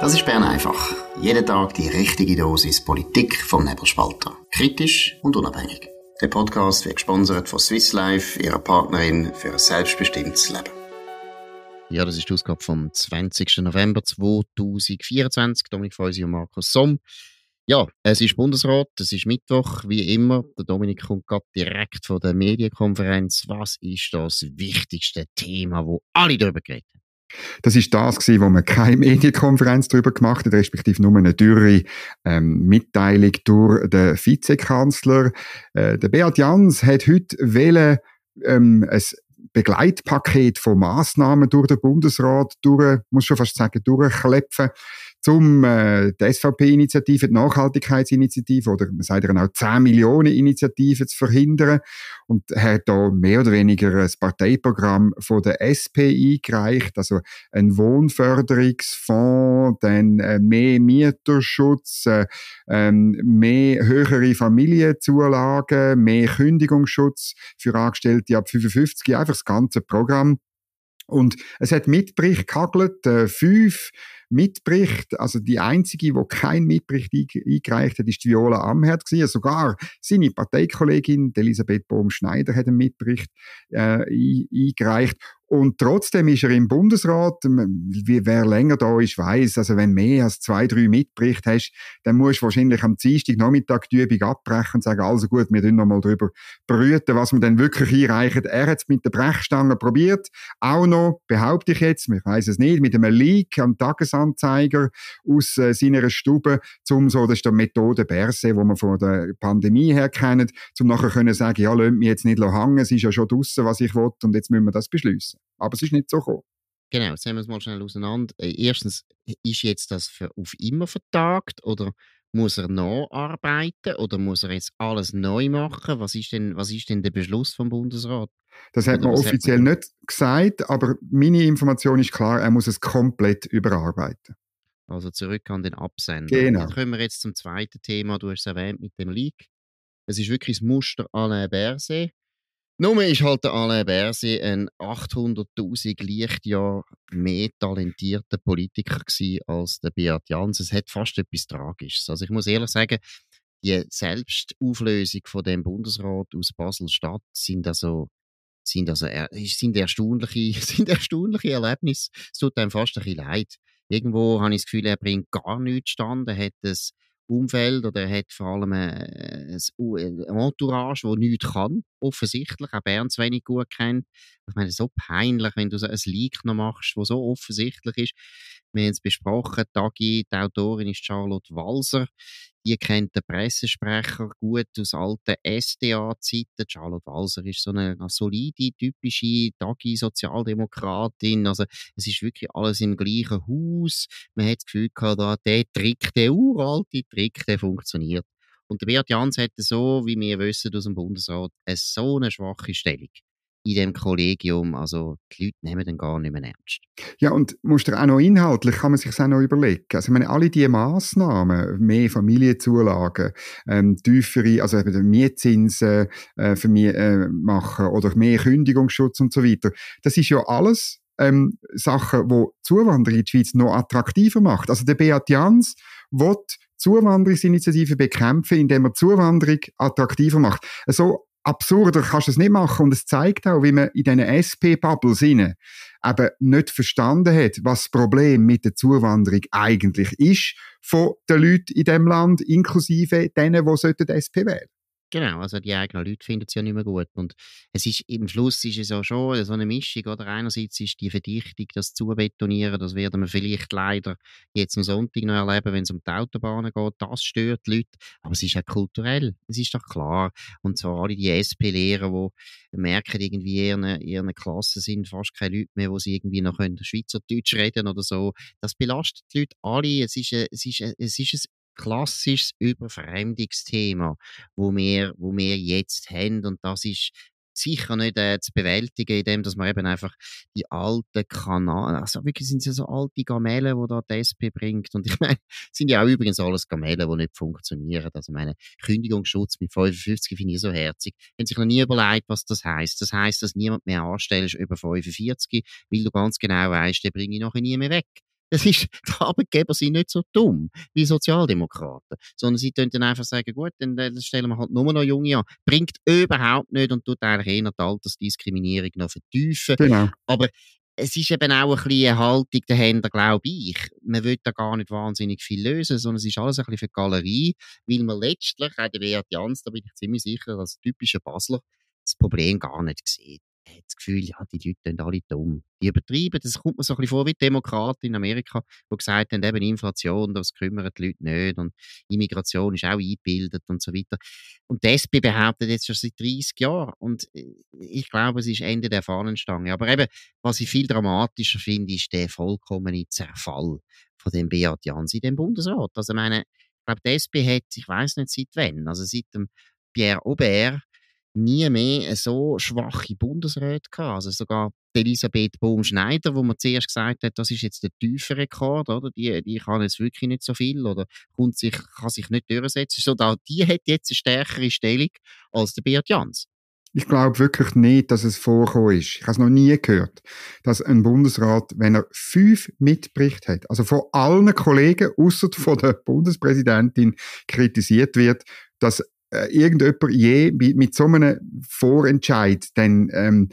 Das ist Bern einfach. Jeden Tag die richtige Dosis Politik vom Nebelspalter. Kritisch und unabhängig. Der Podcast wird gesponsert von Swiss Life, ihrer Partnerin für ein selbstbestimmtes Leben. Ja, das ist die Ausgabe vom 20. November 2024. Dominik Feusi und Markus Somm. Ja, es ist Bundesrat, es ist Mittwoch, wie immer. Der Dominik kommt gerade direkt von der Medienkonferenz. Was ist das wichtigste Thema, wo alle darüber geredet haben? Das ist das gewesen, wo man keine Medienkonferenz darüber gemacht hat, respektive nur eine dürre Mitteilung durch den Vizekanzler. Der Beat Jans hat heute ein Begleitpaket von Massnahmen durch den Bundesrat muss schon fast sagen, durchklepfen, um die SVP-Initiative, die Nachhaltigkeitsinitiative oder man sagt auch 10 Millionen Initiativen zu verhindern. Und er hat da mehr oder weniger ein Parteiprogramm von der SP eingereicht, also ein Wohnförderungsfonds, dann mehr Mieterschutz, mehr höhere Familienzulagen, mehr Kündigungsschutz für Angestellte ab 55, einfach das ganze Programm. Und es hat Mitbericht gehagelt, 5 Mitbericht, also die einzige, die keinen Mitbericht eingereicht hat, ist die Viola Amherd gewesen. Sogar seine Parteikollegin Elisabeth Bohm-Schneider hat einen Mitbericht eingereicht. Und trotzdem ist er im Bundesrat, wer länger da ist, weiss, also wenn mehr als 2, 3 Mitberichte hast, dann musst du wahrscheinlich am Dienstagnachmittag die Übung abbrechen und sagen, also gut, wir tun noch mal drüber brüten, was wir dann wirklich einreichen. Er hat es mit der Brechstange probiert, auch noch, behaupte ich jetzt, ich weiss es nicht, mit einem Leak am Tagesanzeiger aus seiner Stube, das ist der Methode Berset, die wir von der Pandemie her kennen, nachher können sagen, ja, lasst mich jetzt nicht hängen, es ist ja schon draussen, was ich will, und jetzt müssen wir das beschließen. Aber es ist nicht so gekommen. Genau, jetzt haben wir es mal schnell auseinander. Erstens, ist jetzt das auf immer vertagt oder muss er nacharbeiten oder muss er jetzt alles neu machen? Was ist denn der Beschluss vom Bundesrat? Das hat man offiziell nicht gesagt, aber meine Information ist klar, er muss es komplett überarbeiten. Also zurück an den Absender. Genau. Dann kommen wir jetzt zum zweiten Thema, du hast es erwähnt mit dem Leak. Es ist wirklich das Muster Alain Berset. Nur ist halt der Alain Berset ein 800'000 Lichtjahre mehr talentierter Politiker gewesen als der Beat Jans. Es hat fast etwas Tragisches. Also ich muss ehrlich sagen, die Selbstauflösung von dem Bundesrat aus Basel-Stadt sind erstaunliche Erlebnisse. Es tut einem fast ein bisschen leid. Irgendwo habe ich das Gefühl, er bringt gar nichts stand. Er hat das Umfeld oder er hat vor allem ein Entourage, das nichts kann, offensichtlich, auch Bern zu wenig gut kennt. Ich meine, so peinlich, wenn du so ein Leak noch machst, das so offensichtlich ist. Wir haben es besprochen, die Autorin ist Charlotte Walser, die kennt den Pressesprecher gut aus alten SDA-Zeiten. Charlotte Walser ist so eine solide, typische Sozialdemokratin. Also es ist wirklich alles im gleichen Haus. Man hat das Gefühl gehabt, der Trick, der uralte Trick, der funktioniert. Und der Beat Jans hatte so, wie wir wissen aus dem Bundesrat, so eine schwache Stellung in dem Kollegium. Also die Leute nehmen den gar nicht mehr ernst. Ja, und musst du auch noch inhaltlich, kann man sich auch noch überlegen. Also ich meine, alle diese Massnahmen, mehr Familienzulagen, tiefere, also eben Mietzinsen machen oder mehr Kündigungsschutz und so weiter, das ist ja alles Sachen, die Zuwanderung in die Schweiz noch attraktiver macht. Also der Beat Jans will Zuwanderungsinitiativen bekämpfen, indem er Zuwanderung attraktiver macht. So absurder kannst du es nicht machen. Und es zeigt auch, wie man in diesen SP-Bubbles eben nicht verstanden hat, was das Problem mit der Zuwanderung eigentlich ist von den Leuten in diesem Land, inklusive denen, die SP wählen. Genau, also die eigenen Leute finden es ja nicht mehr gut. Und es ist, im Schluss ist es ja schon so eine Mischung, oder? Einerseits ist die Verdichtung, das Zubetonieren, das werden wir vielleicht leider jetzt am Sonntag noch erleben, wenn es um die Autobahnen geht, das stört die Leute. Aber es ist auch kulturell, es ist doch klar. Und zwar alle die SP-Lehrer, die merken irgendwie, in ihren Klassen sind fast keine Leute mehr, wo sie irgendwie noch Schweizerdeutsch reden oder so. Das belastet die Leute alle. Es ist ein klassisches Überfremdungsthema, wo wir jetzt haben. Und das ist sicher nicht zu bewältigen, indem dass man eben einfach die alten Kanäle, also wirklich sind es ja so alte Gamellen, die da die SP bringt. Und ich meine, sind ja auch übrigens alles Gamellen, die nicht funktionieren. Also meine Kündigungsschutz mit 55 finde ich so herzig. Haben sich noch nie überlegt, was das heisst. Das heisst, dass niemand mehr anstellst über 45, weil du ganz genau weißt, den bringe ich nachher nie mehr weg. die Arbeitgeber sind nicht so dumm wie Sozialdemokraten, sondern sie können dann einfach sagen, gut, dann stellen wir halt nur noch Junge an. Bringt überhaupt nicht und tut eigentlich eher die Altersdiskriminierung noch vertiefen. Genau. Aber es ist eben auch ein bisschen eine Haltung dahinter, glaube ich. Man will da gar nicht wahnsinnig viel lösen, sondern es ist alles ein bisschen für die Galerie, weil man letztlich, auch der Beat Jans, da bin ich ziemlich sicher, als typischer Basler, das Problem gar nicht sieht. Er hat das Gefühl, ja, die Leute sind alle dumm. Die übertreiben. Das kommt mir so ein bisschen vor wie die Demokraten in Amerika, die gesagt haben, eben Inflation, das kümmern die Leute nicht und Immigration ist auch eingebildet und so weiter. Und die SP behauptet jetzt schon seit 30 Jahren und ich glaube, es ist Ende der Fahnenstange. Aber eben, was ich viel dramatischer finde, ist der vollkommene Zerfall von dem Beat Jans in dem Bundesrat. Also ich meine, ich glaube, die SP hat, ich weiß nicht seit wann, also seit dem Pierre Aubert, nie mehr so schwache Bundesräte gehabt. Also sogar die Elisabeth Bohm-Schneider, wo man zuerst gesagt hat, das ist jetzt der tiefe Rekord, oder? Die kann jetzt wirklich nicht so viel oder kann sich nicht durchsetzen. So, die hat jetzt eine stärkere Stellung als der Beat Jans. Ich glaube wirklich nicht, dass es vorgekommen ist. Ich habe es noch nie gehört, dass ein Bundesrat, wenn er 5 Mitberichte hat, also von allen Kollegen, ausser von der Bundespräsidentin, kritisiert wird, dass irgendjemand je mit so einem Vorentscheid dann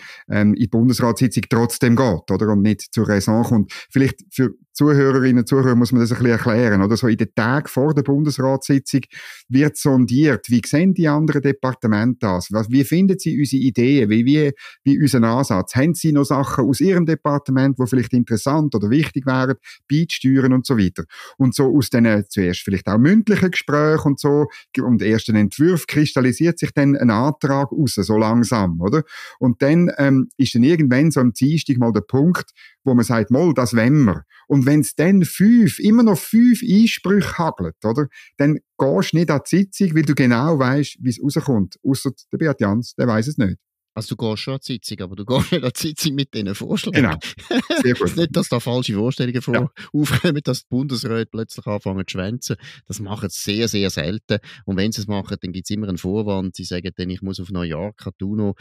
in die Bundesratssitzung trotzdem geht, oder? Und nicht zur Raison kommt. Vielleicht für Zuhörerinnen und Zuhörer muss man das ein bisschen erklären, oder? So in den Tagen vor der Bundesratssitzung wird sondiert. Wie sehen die anderen Departemente das? Wie finden sie unsere Ideen? Wie unseren Ansatz? Haben sie noch Sachen aus ihrem Departement, die vielleicht interessant oder wichtig wären, beizusteuern und so weiter? Und so aus diesen zuerst vielleicht auch mündlichen Gesprächen und so und ersten Entwürfen kristallisiert sich dann ein Antrag raus, so langsam, oder? Und dann ist dann irgendwann so am Dienstag mal der Punkt, wo man sagt, mal, das wollen wir. Und wenn es dann immer noch 5 Einsprüche hagelt, oder? Dann gehst du nicht an die Sitzung, weil du genau weißt, wie es rauskommt. Ausser der Beat Jans, der weiss es nicht. Also du gehst schon an die Sitzung, aber du gehst nicht an die Sitzung mit diesen Vorschlägen. Genau, sehr gut. Nicht, dass da falsche Vorstellungen aufkommen, dass die Bundesräte plötzlich anfangen zu schwänzen. Das machen sie sehr, sehr selten. Und wenn sie es machen, dann gibt es immer einen Vorwand. Sie sagen dann, ich muss auf New York, UNO,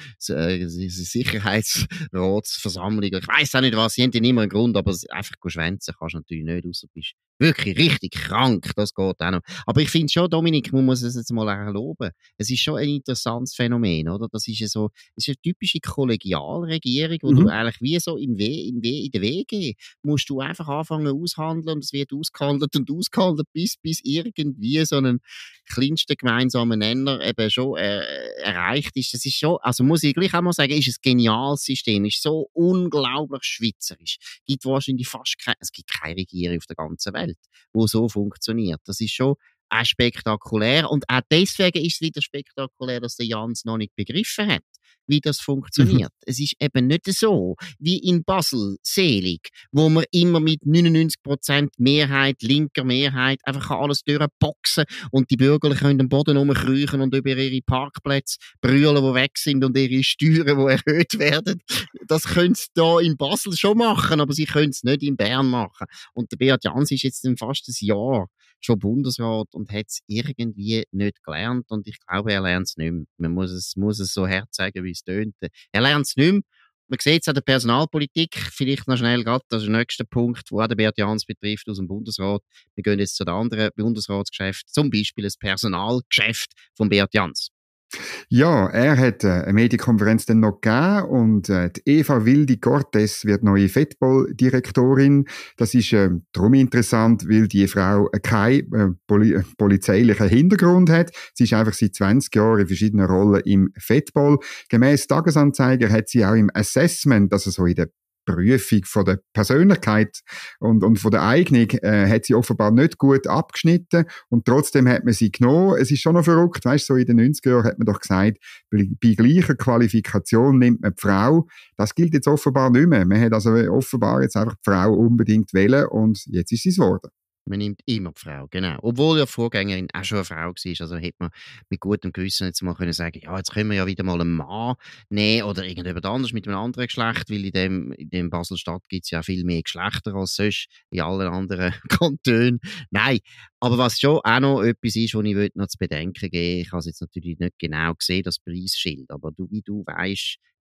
Sicherheitsratsversammlung. Ich weiss auch nicht was, sie haben dann immer einen Grund, aber einfach schwänzen kannst du natürlich nicht, außer du bist wirklich richtig krank, das geht auch noch. Aber ich finde schon, Dominik, man muss es jetzt mal erlauben. Es ist schon ein interessantes Phänomen, oder? Das ist eine typische Kollegialregierung, wo du eigentlich wie so in der WG musst du einfach anfangen aushandeln und es wird ausgehandelt, bis irgendwie so einen kleinsten gemeinsamen Nenner eben schon erreicht ist. Das ist schon, also muss ich gleich auch mal sagen, ist ein geniales System, ist so unglaublich schweizerisch. Es gibt keine Regierung auf der ganzen Welt, die so funktioniert. Das ist schon auch spektakulär und auch deswegen ist es wieder spektakulär, dass der Jans noch nicht begriffen hat, wie das funktioniert. Es ist eben nicht so wie in Basel, Selig, wo man immer mit 99% Mehrheit, linker Mehrheit, einfach alles durchboxen und die Bürgerlichen können am Boden rumkriechen und über ihre Parkplätze brüllen, die weg sind und ihre Steuern, die erhöht werden. Das können sie da in Basel schon machen, aber sie können es nicht in Bern machen. Und der Beat Jans ist jetzt fast ein Jahr schon Bundesrat und hat es irgendwie nicht gelernt und ich glaube, er lernt es nicht mehr. Man muss es so hart sagen, wie es tönt. Er lernt es nicht mehr. Man sieht es an der Personalpolitik, vielleicht noch schnell gerade, das ist der nächste Punkt, der auch den Beat Jans betrifft aus dem Bundesrat. Wir gehen jetzt zu den anderen Bundesratsgeschäften, zum Beispiel das Personalgeschäft von Beat Jans. Ja, er hat eine Medienkonferenz dann noch gegeben und die Eva Wildi-Cortes wird neue Fettball-Direktorin. Das ist darum interessant, weil die Frau keinen polizeilichen Hintergrund hat. Sie ist einfach seit 20 Jahren in verschiedenen Rollen im Fettball. Gemäss Tagesanzeiger hat sie auch im Assessment, also so in der Prüfung von der Persönlichkeit und von der Eignung hat sie offenbar nicht gut abgeschnitten und trotzdem hat man sie genommen. Es ist schon noch verrückt, weißt du, so in den 90er Jahren hat man doch gesagt, bei gleicher Qualifikation nimmt man die Frau. Das gilt jetzt offenbar nicht mehr. Man hat also offenbar jetzt einfach die Frau unbedingt wählen und jetzt ist sie es geworden. Man nimmt immer die Frau, genau. Obwohl ja die Vorgängerin auch schon eine Frau war. Also hätte man mit gutem Gewissen jetzt mal können sagen, ja, jetzt können wir ja wieder mal einen Mann nehmen oder irgendjemand anderes mit einem anderen Geschlecht, weil in dem Basel-Stadt gibt es ja viel mehr Geschlechter als sonst in allen anderen Kantonen. Nein, aber was schon auch noch etwas ist, was ich noch zu bedenken geben, ich habe es jetzt natürlich nicht genau gesehen, das Preisschild, aber wie du weisst,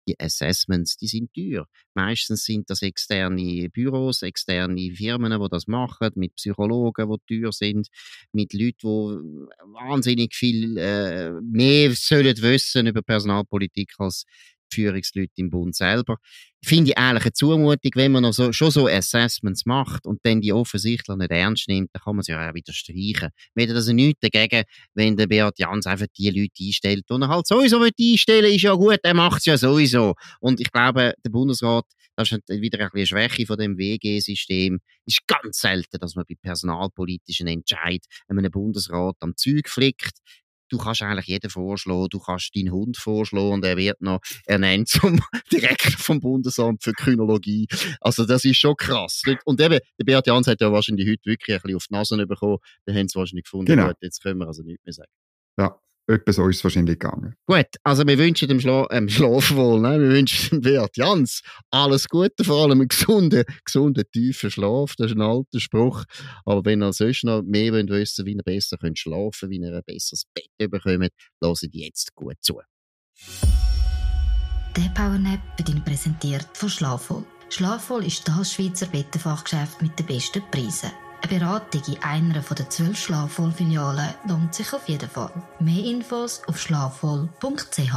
die Assessments, die sind teuer. Meistens sind das externe Büros, externe Firmen, die das machen, mit Psychologen, die teuer sind, mit Leuten, die wahnsinnig viel mehr sollen wissen über Personalpolitik als die Führungsleute im Bund selber. Finde ich eigentlich eine Zumutung, wenn man noch schon so Assessments macht und dann die offensichtlich nicht ernst nimmt, dann kann man sie ja auch wieder streichen. Wir hätten also nichts dagegen, wenn der Beat Jans einfach die Leute einstellt, die er halt sowieso einstellen will, ist ja gut, er macht es ja sowieso. Und ich glaube, der Bundesrat, das ist wieder ein bisschen eine Schwäche von dem WG-System, ist ganz selten, dass man bei personalpolitischen Entscheid einem Bundesrat am Zeug flickt. Du kannst eigentlich jeden vorschlagen, du kannst deinen Hund vorschlagen und er wird noch ernannt zum Direktor vom Bundesamt für Kynologie. Also das ist schon krass. Und eben, der Beat Jans hat ja wahrscheinlich heute wirklich ein bisschen auf die Nase bekommen, dann haben sie wahrscheinlich gefunden, Genau. Gut, jetzt können wir also nichts mehr sagen. Ja, etwa so ist es wahrscheinlich gegangen. Gut, also wir wünschen dem Schlafwohl, ne? Wir wünschen dem Beat Jans alles Gute, vor allem einen gesunden, tiefen Schlaf. Das ist ein alter Spruch. Aber wenn ihr sonst noch mehr wissen wollt, wie ihr besser schlafen könnt, wie ihr ein besseres Bett bekommt, hört jetzt gut zu. Der Powernap wird Ihnen präsentiert von Schlafwohl. Schlafwohl ist das Schweizer Bettenfachgeschäft mit den besten Preisen. Eine Beratung in einer der 12 Schlafwohl-Filialen lohnt sich auf jeden Fall. Mehr Infos auf schlafwohl.ch.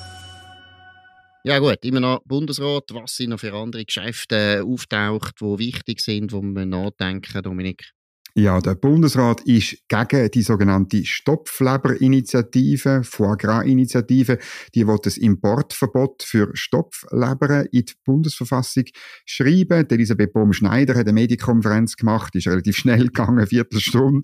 Ja gut, immer noch Bundesrat. Was sind noch für andere Geschäfte auftaucht, die wichtig sind, wo wir nachdenken, Dominik? Ja, der Bundesrat ist gegen die sogenannte Stopfleber-Initiative, Foie Gras-Initiative. Die will das Importverbot für Stopfleber in die Bundesverfassung schreiben. Die Elisabeth Bohm-Schneider hat eine Medienkonferenz gemacht, ist relativ schnell gegangen, eine Viertelstunde.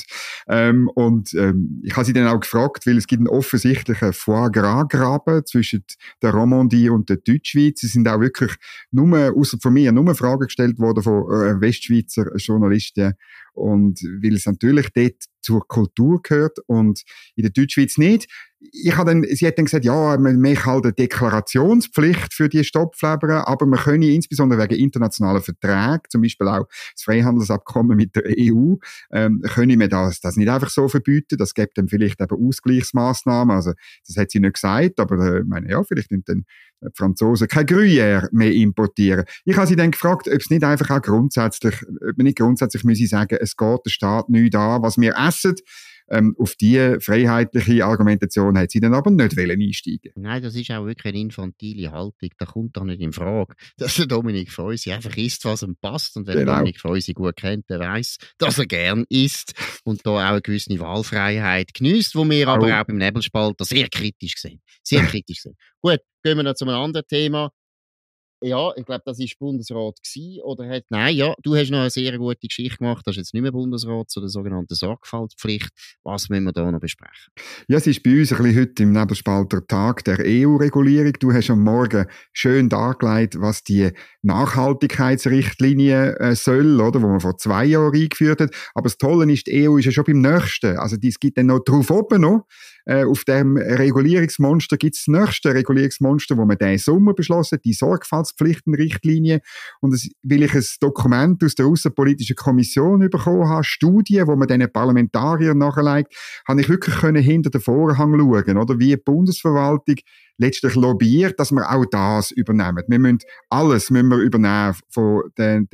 Ich habe sie dann auch gefragt, weil es gibt einen offensichtlichen Foie Gras-Graben zwischen der Romandie und der Deutschschweiz. Es sind auch wirklich ausser von mir, nur Fragen gestellt worden von Westschweizer Journalisten. Und weil es natürlich dort zur Kultur gehört und in der Deutschschweiz nicht. Sie hat dann gesagt, ja, man macht halt eine Deklarationspflicht für die Stopfleber, aber man könne insbesondere wegen internationaler Verträge, zum Beispiel auch das Freihandelsabkommen mit der EU, könne man das nicht einfach so verbieten. Das gibt dann vielleicht eben Ausgleichsmaßnahmen. Also, das hat sie nicht gesagt, aber vielleicht nimmt dann die Franzosen kein Gruyère mehr importieren. Ich habe sie dann gefragt, ob man nicht grundsätzlich müsse sagen, es geht der Staat nichts an, was wir essen. Auf diese freiheitliche Argumentation hat sie dann aber nicht einsteigen. Nein, das ist auch wirklich eine infantile Haltung. Da kommt doch nicht in Frage, dass der Dominik Feusi einfach isst, was ihm passt. Und wenn Dominik Feusi gut kennt, der weiss, dass er gern isst und da auch eine gewisse Wahlfreiheit genießt, wo wir aber auch beim Nebelspalter sehr kritisch sehen. Gut, gehen wir noch zu einem anderen Thema. Ja, ich glaube, das war Bundesrat gewesen, oder nein, ja, du hast noch eine sehr gute Geschichte gemacht, das ist jetzt nicht mehr Bundesrat, zu der sogenannten Sorgfaltspflicht. Was müssen wir da noch besprechen? Ja, es ist bei uns ein bisschen heute im Nebelspalter Tag der EU-Regulierung. Du hast am Morgen schön dargelegt, was die Nachhaltigkeitsrichtlinie soll, oder, wo man vor 2 Jahren eingeführt hat. Aber das Tolle ist, die EU ist ja schon beim nächsten. Also, es gibt dann noch drauf oben noch. Auf dem Regulierungsmonster gibt es das nächste Regulierungsmonster, wo man diesen Sommer beschlossen hat, die Sorgfaltspflichtenrichtlinie. Und weil ich ein Dokument aus der Aussenpolitischen Kommission bekommen habe, Studien, wo man diesen Parlamentariern nachlegt, habe ich wirklich hinter den Vorhang schauen, oder, wie die Bundesverwaltung letztlich lobbyiert, dass wir auch das übernehmen. Wir müssen alles übernehmen von den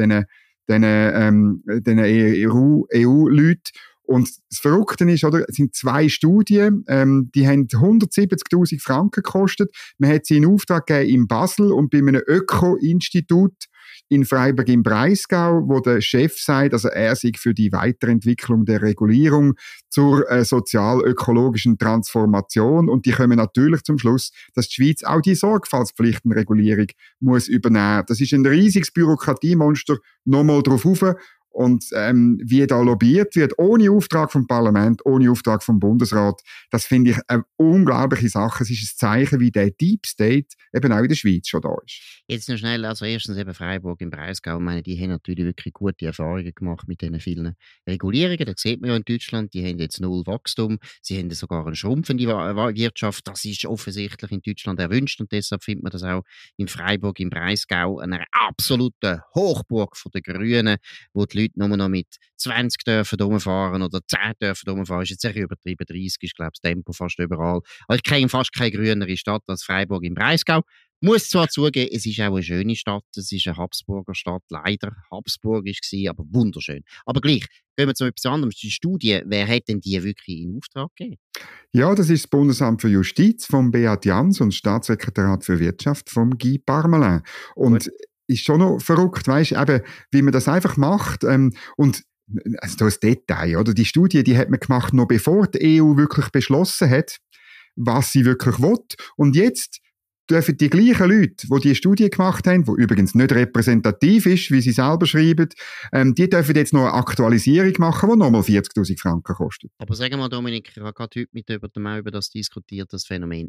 EU-Leuten. Und das Verrückte ist, oder, es sind 2 Studien, die haben 170.000 Franken gekostet. Man hat sie in Auftrag gegeben in Basel und bei einem Öko-Institut in Freiburg im Breisgau, wo der Chef sagt, also er sei für die Weiterentwicklung der Regulierung zur sozial-ökologischen Transformation. Und die kommen natürlich zum Schluss, dass die Schweiz auch die Sorgfaltspflichtenregulierung muss übernehmen. Das ist ein riesiges Bürokratiemonster, nochmal drauf rauf. Und wie da lobbyiert wird, ohne Auftrag vom Parlament, ohne Auftrag vom Bundesrat, das finde ich eine unglaubliche Sache. Es ist ein Zeichen, wie der Deep State eben auch in der Schweiz schon da ist. Jetzt noch schnell, also erstens eben Freiburg im Breisgau, ich meine, die haben natürlich wirklich gute Erfahrungen gemacht mit diesen vielen Regulierungen. Das sieht man ja in Deutschland, die haben jetzt 0 Wachstum, sie haben sogar eine schrumpfende Wirtschaft, das ist offensichtlich in Deutschland erwünscht und deshalb findet man das auch in Freiburg im Breisgau, einer absoluten Hochburg von den Grünen, wo die Leute nur noch mit 20 dürfen rumfahren oder 10 dürfen rumfahren, ist jetzt sehr übertrieben, 30 ist, glaube ich, das Tempo fast überall. Also ich kenne fast keine grünere Stadt als Freiburg im Breisgau. Muss zwar zugeben, es ist auch eine schöne Stadt, es ist eine Habsburger Stadt, leider habsburgisch gewesen, aber wunderschön. Aber gleich, gehen wir zu etwas anderem. Die Studie, wer hat denn die wirklich in Auftrag gegeben? Ja, das ist das Bundesamt für Justiz vom Beat Jans und das Staatssekretariat für Wirtschaft vom Guy Parmelin. Und ist schon noch verrückt, weisst, eben, wie man das einfach macht. Und also da ist Detail, oder? Die Studie, die hat man gemacht, noch bevor die EU wirklich beschlossen hat, was sie wirklich will. Und jetzt dürfen die gleichen Leute, die Studie gemacht haben, die übrigens nicht repräsentativ ist, wie sie selber schreiben, die dürfen jetzt noch eine Aktualisierung machen, die nochmal 40'000 Franken kostet. Aber sagen wir, Dominik, ich habe gerade heute mit jemandem auch über das diskutiert, das Phänomen.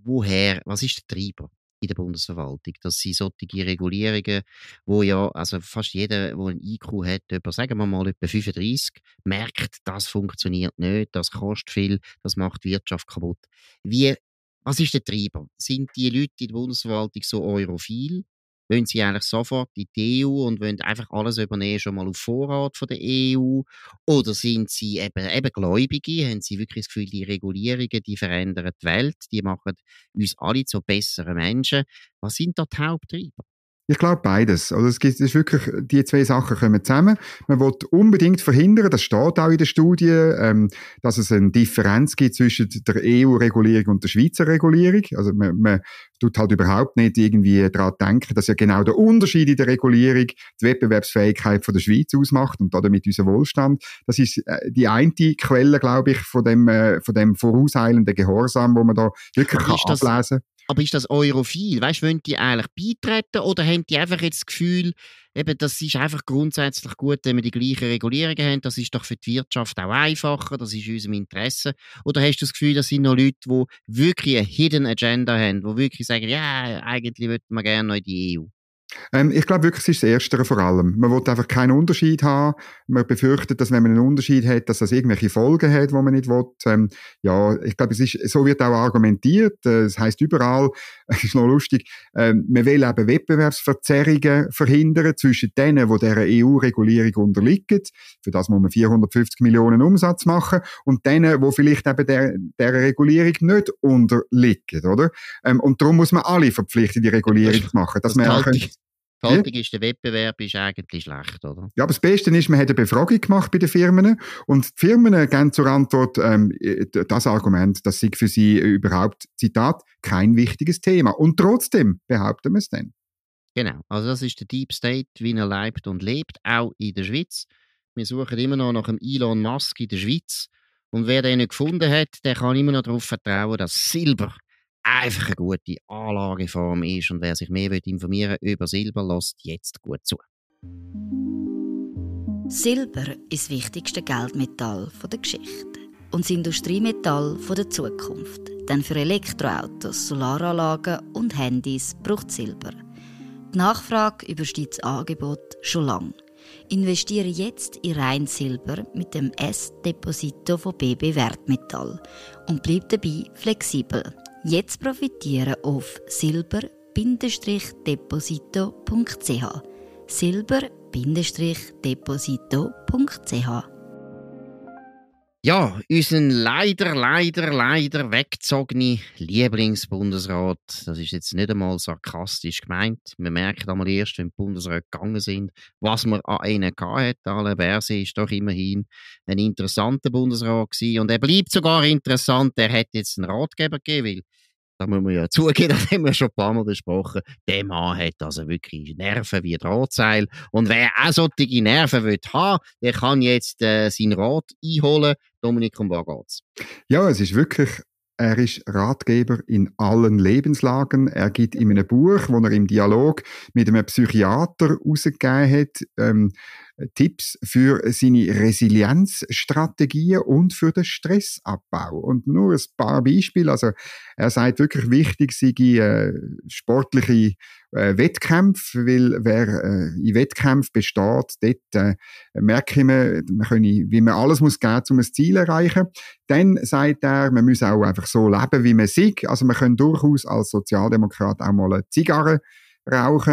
Was ist der Treiber in der Bundesverwaltung, dass sie solche Regulierungen, wo ja, also fast jeder, der ein IQ hat, sagen wir mal etwa 35, merkt, das funktioniert nicht, das kostet viel, das macht die Wirtschaft kaputt. Was ist der Treiber? Sind die Leute in der Bundesverwaltung so europhil? Wollen sie eigentlich sofort in die EU und wollen einfach alles übernehmen, schon mal auf Vorrat von der EU? Oder sind sie eben Gläubige? Haben sie wirklich das Gefühl, die Regulierungen, die verändern die Welt, die machen uns alle zu besseren Menschen? Was sind da die Haupttreiber? Ich glaube beides. Also es ist wirklich, die zwei Sachen kommen zusammen. Man will unbedingt verhindern, das steht auch in der Studie, dass es eine Differenz gibt zwischen der EU-Regulierung und der Schweizer Regulierung. Also man tut halt überhaupt nicht irgendwie daran denken, dass ja genau der Unterschied in der Regulierung die Wettbewerbsfähigkeit von der Schweiz ausmacht und damit unser Wohlstand. Das ist die eine Quelle, glaube ich, von dem vorauseilenden Gehorsam, wo man da wirklich ablesen kann. Aber ist das europhil? Weißt du, wollen die eigentlich beitreten oder haben die einfach jetzt das Gefühl, eben, das ist einfach grundsätzlich gut, wenn wir die gleichen Regulierungen haben, das ist doch für die Wirtschaft auch einfacher, das ist in unserem Interesse? Oder hast du das Gefühl, das sind noch Leute, die wirklich eine Hidden Agenda haben, die wirklich sagen, ja, eigentlich würden wir gerne noch in die EU? Ich glaube wirklich, es ist das Erstere vor allem. Man will einfach keinen Unterschied haben. Man befürchtet, dass wenn man einen Unterschied hat, dass das irgendwelche Folgen hat, die man nicht will. Ja, ich glaube, so wird auch argumentiert. Es heisst überall, es ist noch lustig, man will eben Wettbewerbsverzerrungen verhindern zwischen denen, die dieser EU-Regulierung unterliegen. Für das muss man 450 Millionen Umsatz machen. Und denen, die vielleicht eben dieser Regulierung nicht unterliegen, oder? Und darum muss man alle verpflichten, die Regulierung zu machen. Dass man die Haltung ist, der Wettbewerb ist eigentlich schlecht, oder? Ja, aber das Beste ist, man hat eine Befragung gemacht bei den Firmen und die Firmen geben zur Antwort das Argument, dass sie für sie überhaupt, Zitat, kein wichtiges Thema. Und trotzdem behaupten wir es dann. Genau, also das ist der Deep State, wie er lebt und lebt, auch in der Schweiz. Wir suchen immer noch nach einem Elon Musk in der Schweiz. Und wer den nicht gefunden hat, der kann immer noch darauf vertrauen, dass Silber einfach eine gute Anlageform ist. Und wer sich mehr informieren will über Silber, lässt jetzt gut zu. Silber ist das wichtigste Geldmetall der Geschichte und das Industriemetall der Zukunft. Denn für Elektroautos, Solaranlagen und Handys braucht Silber. Die Nachfrage übersteigt das Angebot schon lange. Investiere jetzt in rein Silber mit dem S-Deposito von BB Wertmetall und bleib dabei flexibel. Jetzt profitieren auf silber-deposito.ch. silber-deposito.ch. Ja, unseren leider weggezogene Lieblingsbundesrat, das ist jetzt nicht einmal sarkastisch gemeint. Man merkt einmal erst, wenn die Bundesräte gegangen sind, was man an ihnen hatte. Alain Berset ist doch immerhin ein interessanter Bundesrat gewesen. Und er bleibt sogar interessant. Er hat jetzt einen Ratgeber gegeben, weil da muss man ja zugeben, das haben wir schon ein paar Mal besprochen. Der Mann hat also wirklich Nerven wie Drahtseil. Und wer auch solche Nerven haben will, der kann jetzt seinen Rat einholen. Dominik, um was geht's? Ja, es ist wirklich, er ist Ratgeber in allen Lebenslagen. Er gibt in einem Buch, das er im Dialog mit einem Psychiater herausgegeben hat, Tipps für seine Resilienzstrategien und für den Stressabbau. Und nur ein paar Beispiele. Also, er sagt wirklich, wichtig sei sportliche Wettkämpfe, weil wer in Wettkämpfen besteht, dort merke ich mir, wie man alles muss geben, um ein Ziel zu erreichen. Dann sagt er, man muss auch einfach so leben, wie man sieht. Also man kann durchaus als Sozialdemokrat auch mal eine Zigarre rauchen.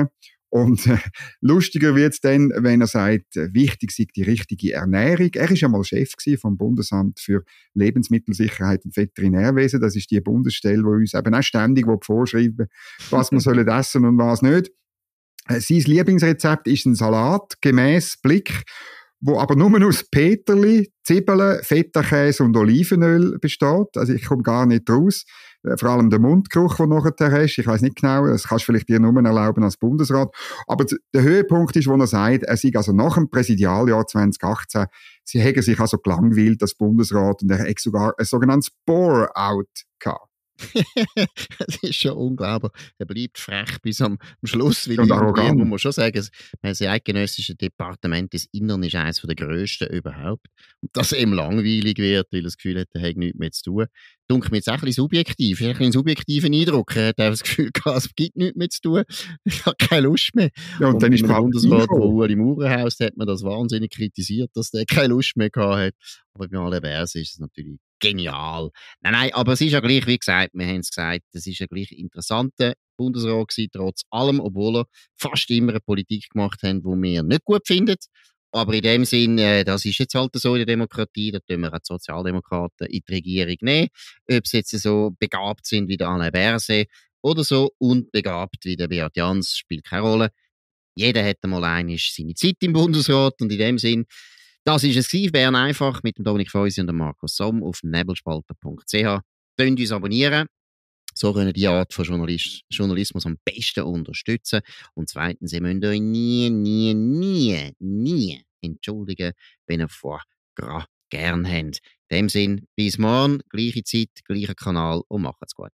Und lustiger wird's dann, wenn er sagt, wichtig sei die richtige Ernährung. Er ist ja mal Chef vom Bundesamt für Lebensmittelsicherheit und Veterinärwesen. Das ist die Bundesstelle, die uns eben auch ständig vorschreiben, was wir sollen essen und was nicht. Sein Lieblingsrezept ist ein Salat, gemäss Blick, wo aber nur aus Peterli, Zwiebeln, Feta-Käse und Olivenöl besteht. Also ich komme gar nicht raus. Vor allem der Mundgeruch, den du nachher hast. Ich weiss nicht genau, das kannst du vielleicht dir nur erlauben als Bundesrat. Aber der Höhepunkt ist, wo er sagt, er sei also nach dem Präsidialjahr 2018, sie hätten sich also gelangweilt als Bundesrat und er hätte sogar ein sogenanntes Bore-out gehabt. Das ist schon unglaublich. Er bleibt frech bis am Schluss. Weil und arrogant. Muss man schon sagen, das eidgenössische Departement des Innern ist eines der grössten überhaupt. Und dass es ihm langweilig wird, weil er das Gefühl hat, er hat nichts mehr zu tun. Dunkel mir jetzt auch ein bisschen subjektiv. Ich habe einen subjektiven Eindruck. Er hat auch das Gefühl gehabt, es gibt nichts mehr zu tun. Ich habe keine Lust mehr. Ja, und dann ist der Bundesrat, wo Ueli Maurer hat man das wahnsinnig kritisiert, dass der keine Lust mehr gehabt hat. Aber bei allen Bärsen ist es natürlich genial. Nein, aber es ist ja gleich, wie gesagt, wir haben es gesagt, es ist ja gleich ein interessanter Bundesrat gewesen, trotz allem, obwohl er fast immer eine Politik gemacht hat, die wir nicht gut finden. Aber in dem Sinn, das ist jetzt halt so in der Demokratie, da tun wir auch die Sozialdemokraten in die Regierung nehmen. Ob sie jetzt so begabt sind wie der Alain Berset oder so unbegabt wie der Beat Jans, spielt keine Rolle. Jeder hat einmal seine Zeit im Bundesrat und in dem Sinn, das war es, Bern einfach mit dem Dominik Feusi und dem Markus Somm auf nebelspalter.ch. Könnt uns abonnieren. So können die Art von Journalismus am besten unterstützen. Und zweitens, ihr müsst euch nie entschuldigen, wenn ihr vor Gras gern habt. In dem Sinn, bis morgen, gleiche Zeit, gleicher Kanal und macht's gut.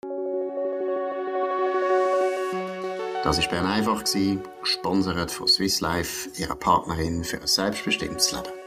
Das war Bern einfach, gesponsert von Swiss Life, ihrer Partnerin für ein selbstbestimmtes Leben.